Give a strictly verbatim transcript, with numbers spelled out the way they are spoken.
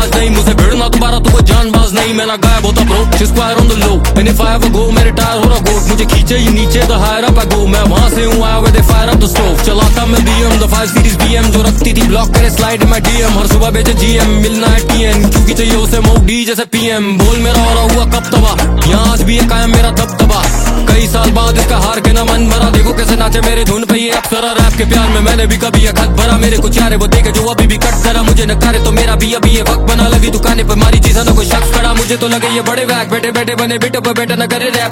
आज नहीं, मुझे भिड़ना दोबारा तो कोई जानबाज नहीं। मैं ना गायब होता bro, square on the low, and if I have a go मेरे टायर हो रहा गोट। मुझे खींचे ही नीचे the higher up I go, मैं वहां से हूं आया with fire up the stove. चलाता मैं BM the five series BM, जो रखती थी ब्लॉक करे स्लाइड इन माय डीएम। हर सुबह बेचे जीएम, मिलना है टीएन, क्योंकि चाहिए उसे मोडी जैसे पीएम। बोल मेरा हो रहा हुआ कब तबाह, यहाँ आज भी है कायम मेरा दबदबा। कई साल बाद इसका हार के ना मन भरा, देखो कैसे नाचे मेरे धुन पे ये अप्सरा। रैप के प्यार में मैंने भी कभी खत भरा, मेरे कुछ यार वो देखे जो अभी भी कट करा। मुझे नकारे तो मेरा भी अभी ये वक्त बना, लगी दुकानें पर मारी चीज़ ना कोई शख्स खड़ा। मुझे तो लगे ये बड़े वैक, बैठे बैठे बने बेटे पर बेटा न करे रैप।